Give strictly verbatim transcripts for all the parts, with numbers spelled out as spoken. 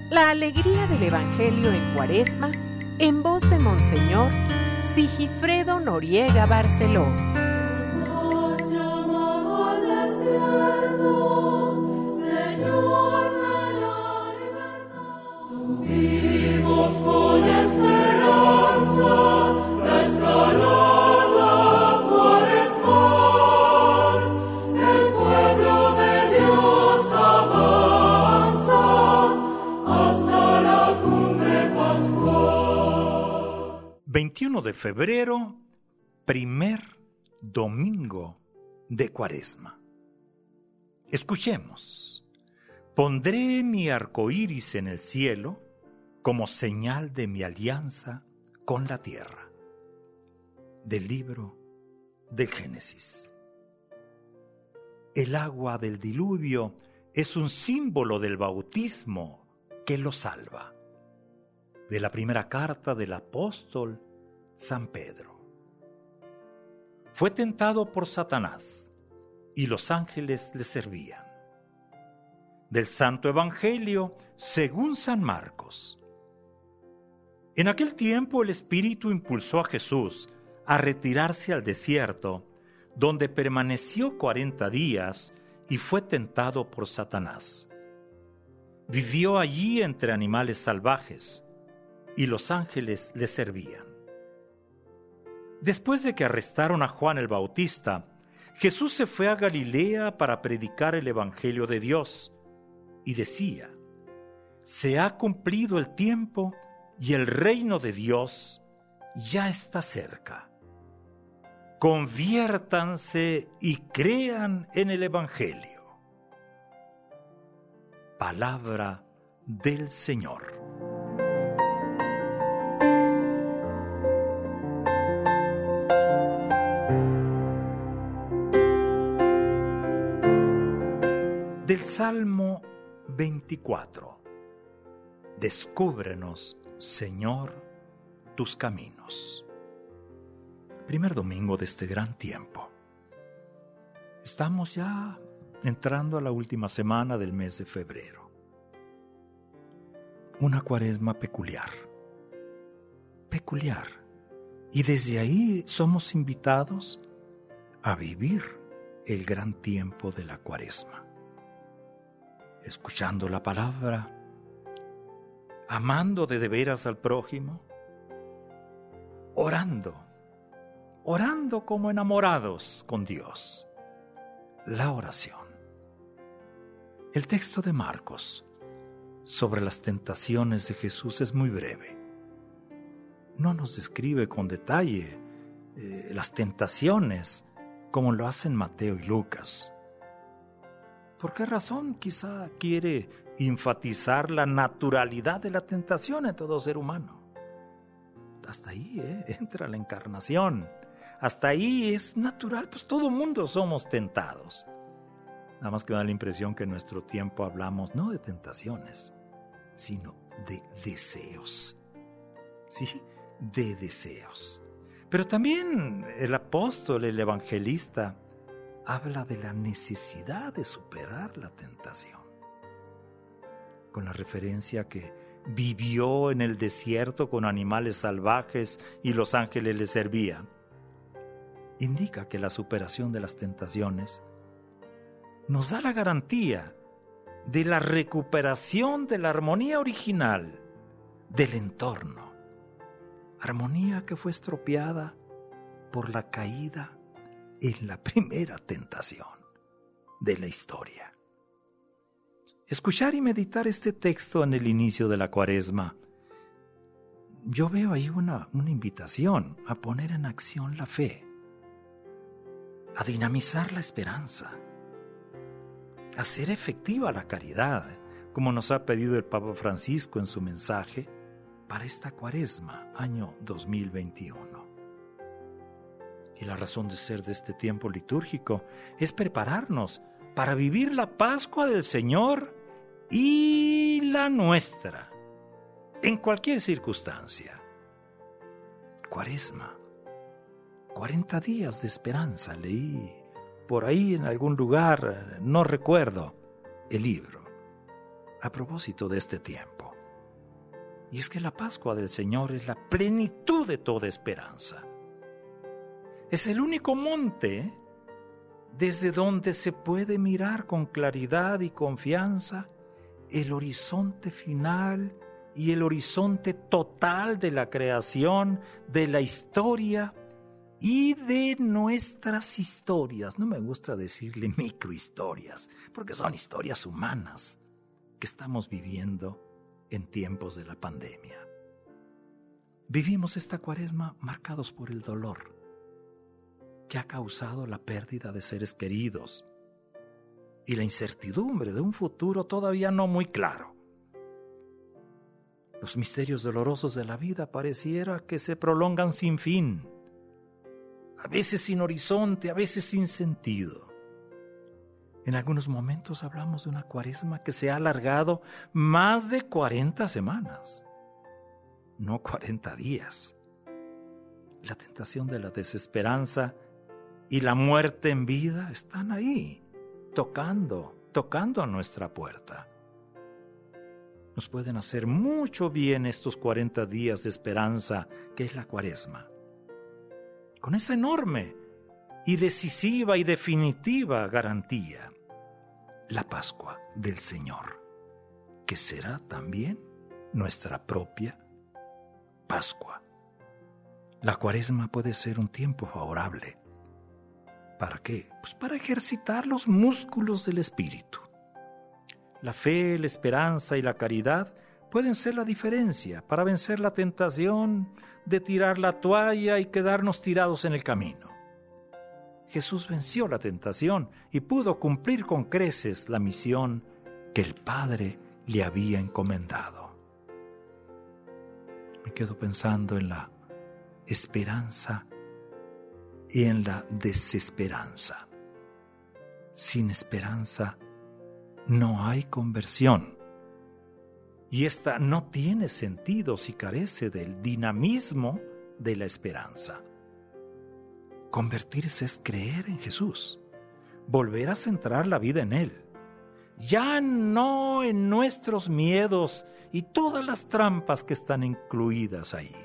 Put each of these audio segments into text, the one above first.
La alegría del Evangelio en Cuaresma, en voz de Monseñor Sigifredo Noriega Barceló. veintiuno de febrero, primer domingo de Cuaresma. Escuchemos. Pondré mi arco iris en el cielo como señal de mi alianza con la tierra. Del libro del Génesis. El agua del diluvio es un símbolo del bautismo que lo salva. De la primera carta del apóstol San Pedro. Fue tentado por Satanás y los ángeles le servían. Del Santo Evangelio según San Marcos. En aquel tiempo el Espíritu impulsó a Jesús a retirarse al desierto, donde permaneció cuarenta días y fue tentado por Satanás. Vivió allí entre animales salvajes, y los ángeles le servían. Después de que arrestaron a Juan el Bautista, Jesús se fue a Galilea para predicar el Evangelio de Dios, y decía: se ha cumplido el tiempo y el reino de Dios ya está cerca. Conviértanse y crean en el Evangelio. Palabra del Señor. Del Salmo veinticuatro. Descúbrenos, Señor, tus caminos. Primer domingo de este gran tiempo. Estamos ya entrando a la última semana del mes de febrero. Una Cuaresma peculiar. Peculiar. Y desde ahí somos invitados a vivir el gran tiempo de la Cuaresma. Escuchando la palabra, amando de de veras al prójimo, orando, orando como enamorados con Dios. La oración. El texto de Marcos sobre las tentaciones de Jesús es muy breve. No nos describe con detalle eh, las tentaciones como lo hacen Mateo y Lucas. ¿Por qué razón? Quizá quiere enfatizar la naturalidad de la tentación en todo ser humano. Hasta ahí ¿eh? entra la encarnación. Hasta ahí es natural, pues todo mundo somos tentados. Nada más que me da la impresión que en nuestro tiempo hablamos no de tentaciones, sino de deseos. ¿Sí? De deseos. Pero también el apóstol, el evangelista, habla de la necesidad de superar la tentación. Con la referencia que vivió en el desierto con animales salvajes y los ángeles le servían, indica que la superación de las tentaciones nos da la garantía de la recuperación de la armonía original del entorno. Armonía que fue estropeada por la caída en la primera tentación de la historia. Escuchar y meditar este texto en el inicio de la Cuaresma, yo veo ahí una, una invitación a poner en acción la fe, a dinamizar la esperanza, a hacer efectiva la caridad, como nos ha pedido el Papa Francisco en su mensaje para esta Cuaresma, año dos mil veintiuno. Y la razón de ser de este tiempo litúrgico es prepararnos para vivir la Pascua del Señor y la nuestra, en cualquier circunstancia. Cuaresma, cuarenta días de esperanza, leí por ahí en algún lugar, no recuerdo el libro, a propósito de este tiempo. Y es que la Pascua del Señor es la plenitud de toda esperanza. Es el único monte desde donde se puede mirar con claridad y confianza el horizonte final y el horizonte total de la creación, de la historia y de nuestras historias. No me gusta decirle microhistorias, porque son historias humanas que estamos viviendo en tiempos de la pandemia. Vivimos esta Cuaresma marcados por el dolor que ha causado la pérdida de seres queridos y la incertidumbre de un futuro todavía no muy claro. Los misterios dolorosos de la vida pareciera que se prolongan sin fin, a veces sin horizonte, a veces sin sentido. En algunos momentos hablamos de una Cuaresma que se ha alargado más de cuarenta semanas, no cuarenta días. La tentación de la desesperanza y la muerte en vida están ahí, tocando, tocando a nuestra puerta. Nos pueden hacer mucho bien estos cuarenta días de esperanza que es la Cuaresma. Con esa enorme y decisiva y definitiva garantía, la Pascua del Señor, que será también nuestra propia Pascua. La Cuaresma puede ser un tiempo favorable. ¿Para qué? Pues para ejercitar los músculos del espíritu. La fe, la esperanza y la caridad pueden ser la diferencia para vencer la tentación de tirar la toalla y quedarnos tirados en el camino. Jesús venció la tentación y pudo cumplir con creces la misión que el Padre le había encomendado. Me quedo pensando en la esperanza y en la desesperanza. Sin esperanza no hay conversión. Y esta no tiene sentido si carece del dinamismo de la esperanza. Convertirse es creer en Jesús, volver a centrar la vida en Él, ya no en nuestros miedos y todas las trampas que están incluidas ahí.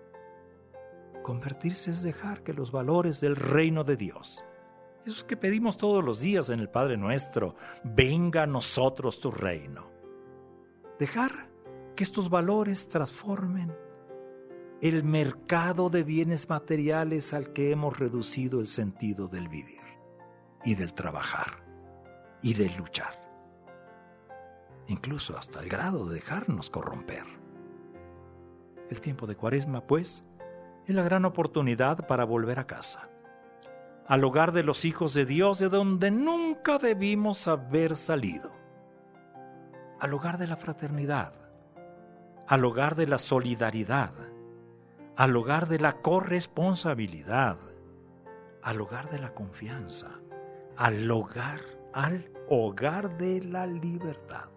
Convertirse es dejar que los valores del reino de Dios, esos que pedimos todos los días en el Padre Nuestro, venga a nosotros tu reino. Dejar que estos valores transformen el mercado de bienes materiales al que hemos reducido el sentido del vivir y del trabajar y del luchar, incluso hasta el grado de dejarnos corromper. El tiempo de Cuaresma, pues, es la gran oportunidad para volver a casa, al hogar de los hijos de Dios, de donde nunca debimos haber salido, al hogar de la fraternidad, al hogar de la solidaridad, al hogar de la corresponsabilidad, al hogar de la confianza, al hogar, al hogar de la libertad.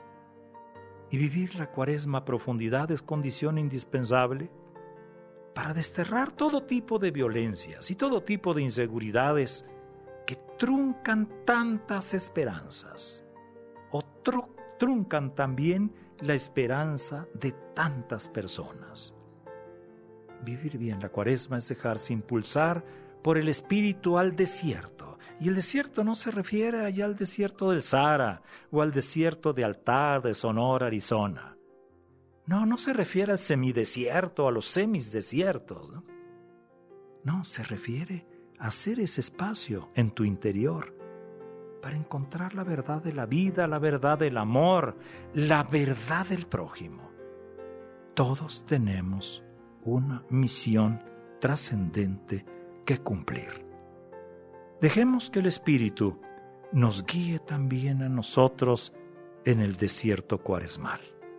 Y vivir la Cuaresma a profundidad es condición indispensable para desterrar todo tipo de violencias y todo tipo de inseguridades que truncan tantas esperanzas o tru- truncan también la esperanza de tantas personas. Vivir bien la Cuaresma es dejarse impulsar por el Espíritu al desierto. Y el desierto no se refiere allá al desierto del Sahara o al desierto de Altar de Sonora, Arizona. No, no se refiere al semidesierto, a los semisdesiertos, ¿no? No, se refiere a hacer ese espacio en tu interior para encontrar la verdad de la vida, la verdad del amor, la verdad del prójimo. Todos tenemos una misión trascendente que cumplir. Dejemos que el Espíritu nos guíe también a nosotros en el desierto cuaresmal.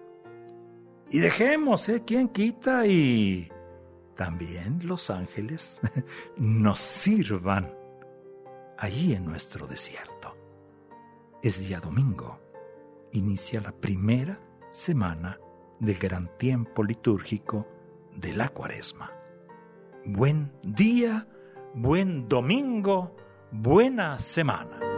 Y dejemos, ¿eh? ¿Quién quita? Y también los ángeles nos sirvan allí en nuestro desierto. Es día domingo. Inicia la primera semana del gran tiempo litúrgico de la Cuaresma. Buen día, buen domingo, buena semana.